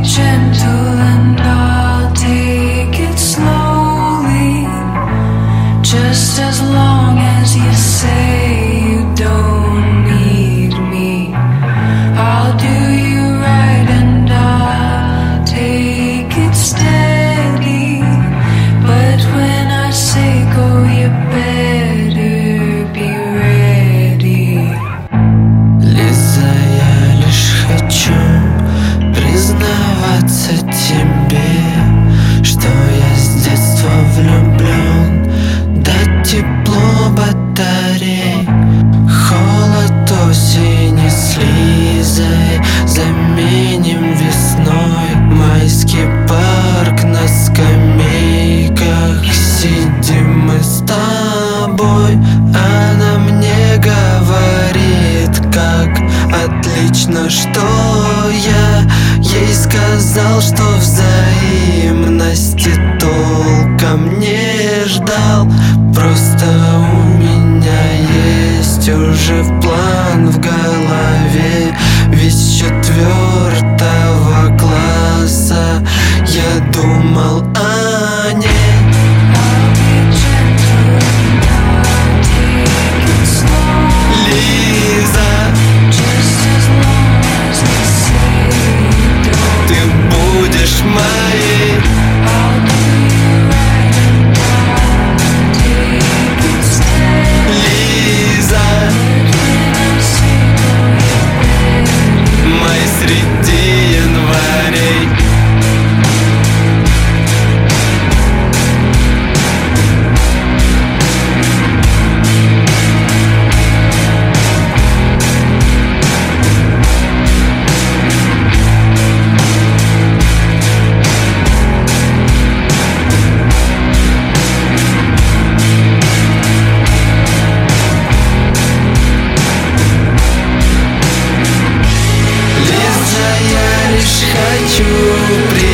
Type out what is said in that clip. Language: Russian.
gentle and I'll take it slowly, just as long as you say you don't need me. I'll do you right and I'll take it steady, but when I say go, you better be ready. Лиза, я лишь хочу признаваться тебе, что я с детства влюблен. Да тепло батарей, холод осени с Лизой заменим весной. Майский парк, на скамейках сидим мы с тобой. Она мне говорит, как отлично, что я ей сказал, что взаимности толком не ждал. Просто у меня есть уже план в голове, ведь с 4 класса я думал о ней. Моей. Лиза, май среди январей. Хочу